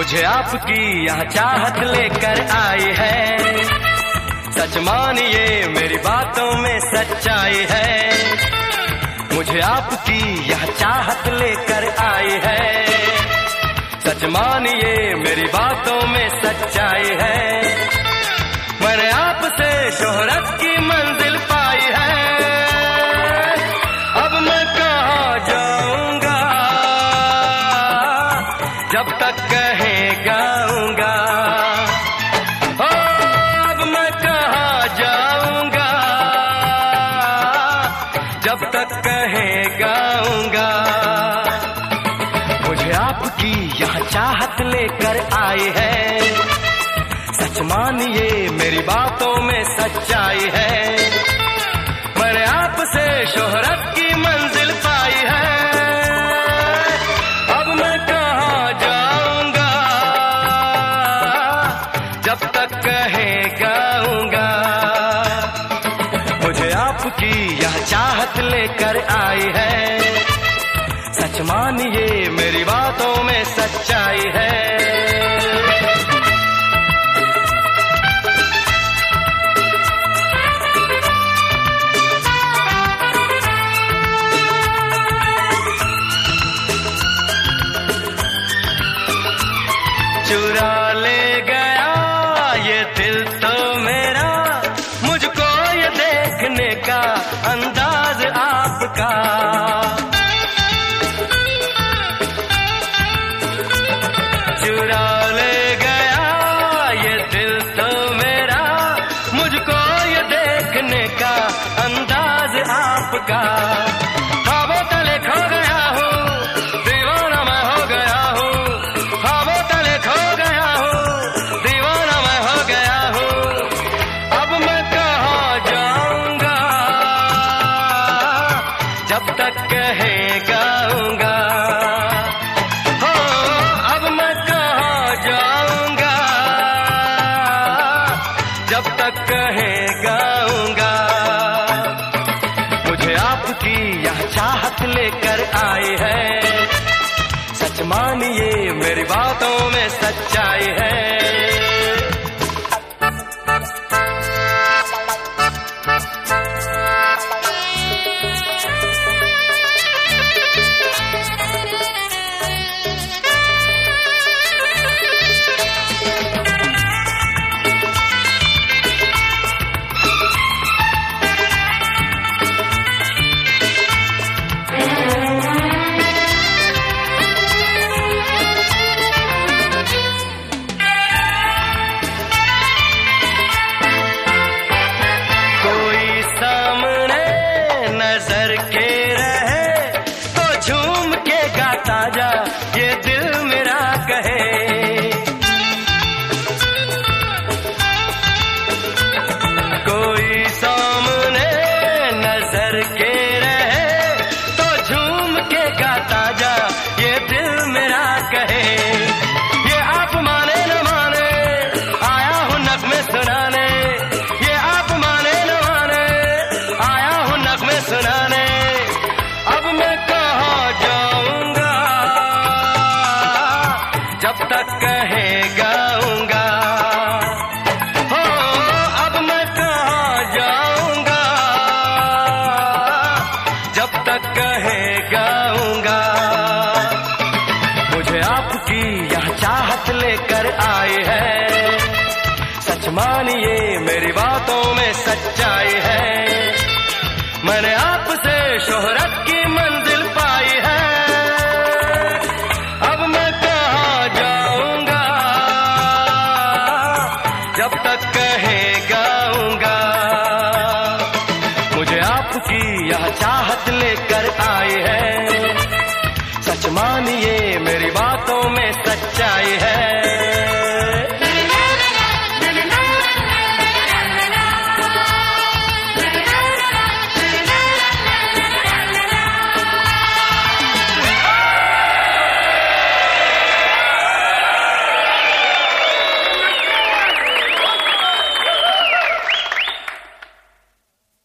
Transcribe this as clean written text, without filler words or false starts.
मुझे आपकी यहाँ चाहत लेकर आई है। सच मानिए मेरी बातों में सच्चाई है। मुझे आपकी यहाँ चाहत लेकर आई है। सच मानिए मेरी बातों में सच्चाई है। मैंने आपसे शोहरत की मंजिल पाई है। अब मैं कहाँ जाऊंगा जब तक कहे गाऊंगा। ओ अब मैं कहाँ जाऊंगा जब तक कहे गाऊंगा। मुझे आपकी यहाँ चाहत लेकर आई है। सच मानिए मेरी बातों में सच्चाई है। मैंने आपसे शोहरत की मंजिल पाई है। अब मैं कहाँ जाऊंगा जब तक कहे गाऊंगा। मुझे आपकी यह चाहत लेकर आई है। सच मानिए मेरी बातों में सच्चाई है। चुरा ले गया ये दिल तो मेरा, मुझको ये देखने का अंदाज आपका। चुरा ले गया ये दिल तो मेरा, मुझको ये देखने का अंदाज आपका। ख्वाबों तले खो गया हूँ, दीवाना मैं हो गया हूँ। ख्वाबों तले खो गया हूँ, दीवाना मैं हो गया हूँ। अब मैं कहाँ जाऊंगा जब तक कहे गाऊंगा। हो अब मैं कहाँ जाऊंगा जब तक कहे गाऊंगा। मुझे आपकी यह चाहत लेकर आई है। सच मानिए मेरी बातों में सच्चाई है। नजर के रहे तो झूम के गाता जा, ये दिल मेरा कहे। कोई सामने नजर के रहे तो झूम के गाता जा, ये दिल मेरा कहे। ये आप माने न माने आया हूँ नग़्मे सुनाने। ये आप माने न माने आया हूँ नग़्मे सुनाने। अब मैं कहाँ जाऊंगा जब तक कहे गाऊंगा। हो अब मैं कहाँ जाऊंगा जब तक कहे गाऊंगा। मुझे आपकी यह चाहत लेकर आई है। सच मानिए मेरी बातों में सच्चाई है। मैंने आपसे शोहरत की मंजिल पाई है। अब मैं कहाँ जाऊंगा जब तक कहे गाऊंगा। मुझे आपकी यह चाहत लेकर आई है। सच मानिए मेरी बातों में सच्चाई है।